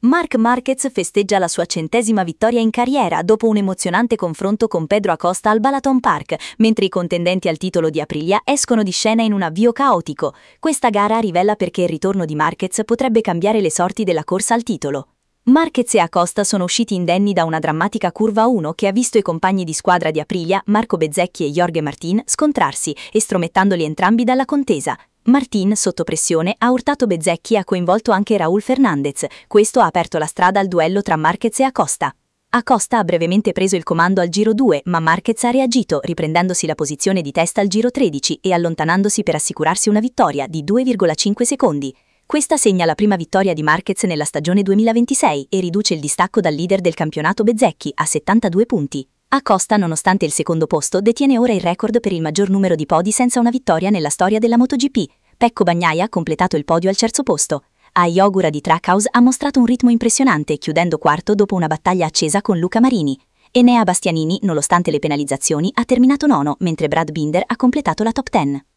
Marc Marquez festeggia la sua 100ª vittoria in carriera dopo un emozionante confronto con Pedro Acosta al Balaton Park, mentre i contendenti al titolo di Aprilia escono di scena in un avvio caotico. Questa gara rivela perché il ritorno di Marquez potrebbe cambiare le sorti della corsa al titolo. Marquez e Acosta sono usciti indenni da una drammatica curva 1 che ha visto i compagni di squadra di Aprilia, Marco Bezzecchi e Jorge Martín, scontrarsi, estromettandoli entrambi dalla contesa. Martín, sotto pressione, ha urtato Bezzecchi e ha coinvolto anche Raúl Fernández. Questo ha aperto la strada al duello tra Marquez e Acosta. Acosta ha brevemente preso il comando al giro 2, ma Marquez ha reagito, riprendendosi la posizione di testa al giro 13 e allontanandosi per assicurarsi una vittoria di 2,5 secondi. Questa segna la prima vittoria di Marquez nella stagione 2026 e riduce il distacco dal leader del campionato Bezzecchi a 72 punti. Acosta, nonostante il secondo posto, detiene ora il record per il maggior numero di podi senza una vittoria nella storia della MotoGP. Pecco Bagnaia ha completato il podio al terzo posto. Ayogura di Trackhouse ha mostrato un ritmo impressionante, chiudendo quarto dopo una battaglia accesa con Luca Marini. Enea Bastianini, nonostante le penalizzazioni, ha terminato nono, mentre Brad Binder ha completato la top 10.